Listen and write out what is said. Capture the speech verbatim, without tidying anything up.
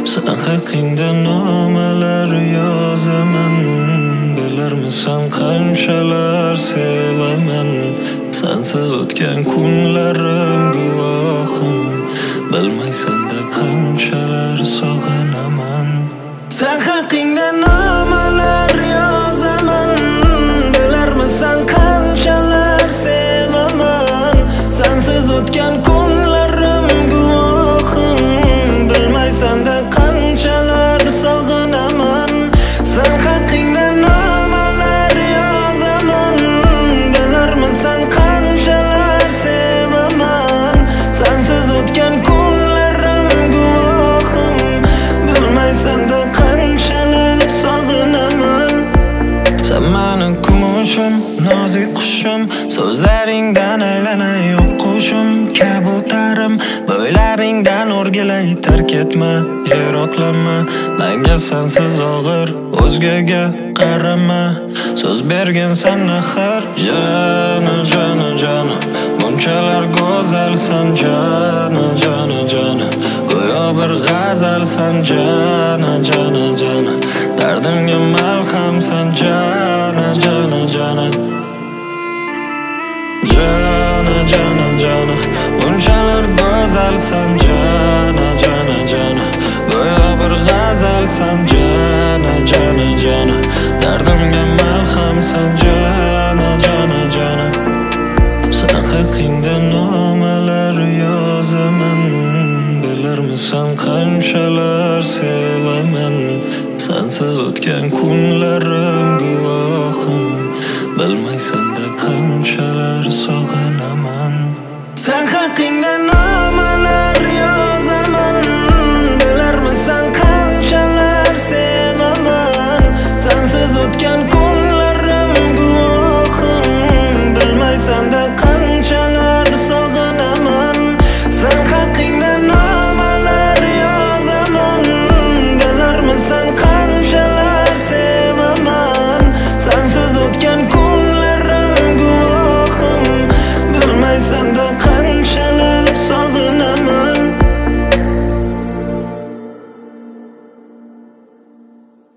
Sen haqingda nomalar yozaman. Bilarmisan qanchalar sevaman. Sensiz o'tgan kunlarim guvohim. Bilmaysan-da qanchalar sog'inaman. Sen haqingda nomalar yozaman. Bilarmisan qanchalar sevaman. Sensiz o'tgan kunlarim guvohim. Bilmaysan-da qanchalar sog'inaman. Sen haqingda nomalar yozaman. Bilarmisan qanchalar sevaman. Sensiz o'tgan kunlarim guvohim. Bilmaysan-da qanchalar sog'inaman. Sen mani kumushim, nozik qushim, so'zlaringdan aylanay yo'qushim. Kabutarim, bo'ylaringdan o'rgilay, tark etma, yiroqlanma. Menga sensiz og'ir, o'zgaga qarama. So'z bergansan axir, jana jana jana. Bunchalar go'zalsan, jana jana jana. Go'yo bir g'azalsan, jana jana jana. Dardimga malhamsan, jana jana jana. Jana jana jana. Bunchalar go'zalsan, jana jana jana. Go'yo bir g'azalsan, jana jana jana. Dardimga malhamsan, jana jana jana. Sen haqingda nomalar yozaman. Bilarmisan qanchalar sevaman. Sensiz o'tgan kunlarim guvohim. Bilmaysan-da qanchalar sog'inaman. Sen haqingda